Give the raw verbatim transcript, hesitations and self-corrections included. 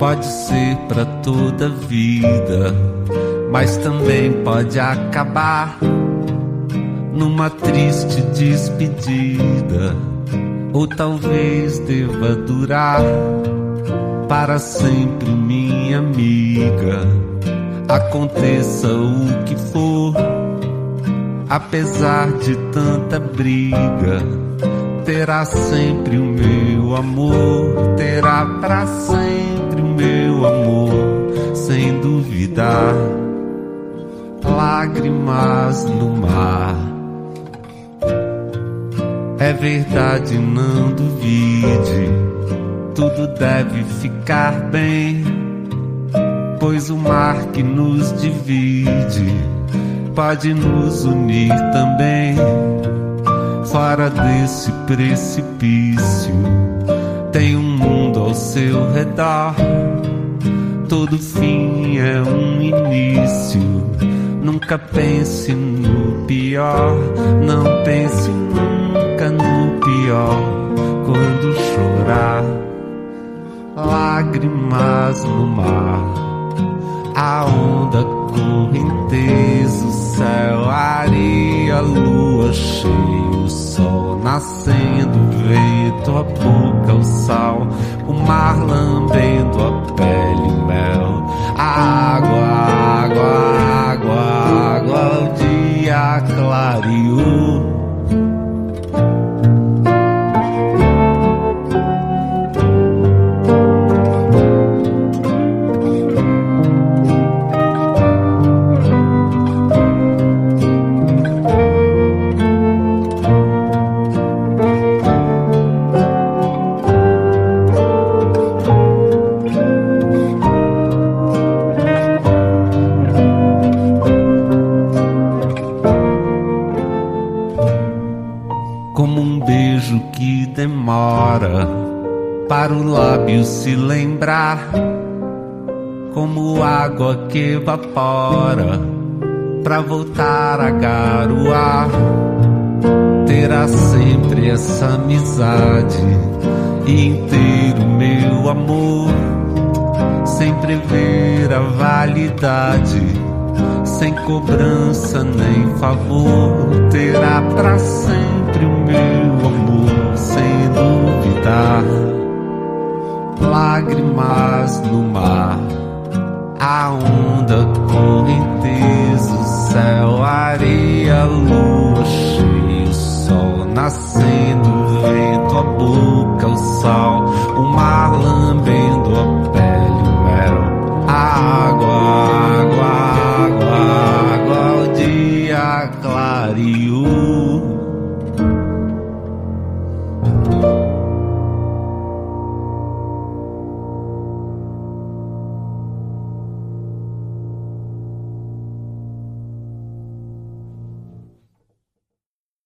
pode ser pra toda vida, mas também pode acabar numa triste despedida. Ou talvez deva durar para sempre, minha amiga. Aconteça o que for, apesar de tanta briga, terá sempre o meu amor, terá pra sempre o meu amor, sem duvidar. Lágrimas no mar. É verdade, não duvide, tudo deve ficar bem, pois o mar que nos divide pode nos unir também. Fora desse precipício tem um mundo ao seu redor, todo fim é um início. Nunca pense no pior, não pense nunca no pior. Quando chorar, lágrimas no mar, a onda, correnteza, o céu, a areia, a lua cheia, o sol nascendo, o vento, a boca, o sal, o mar lambendo a pele, o mel, a água, a água, a água, a água, o dia clareou. Demora para o lábio se lembrar, como água que evapora pra voltar a garoar. Terá sempre essa amizade e inteiro meu amor, sem prever a validade, sem cobrança nem favor. Terá pra sempre o meu amor, sem duvidar. Lágrimas no mar, a onda, correnteza, o céu, a areia, a lua cheia, o sol nascendo,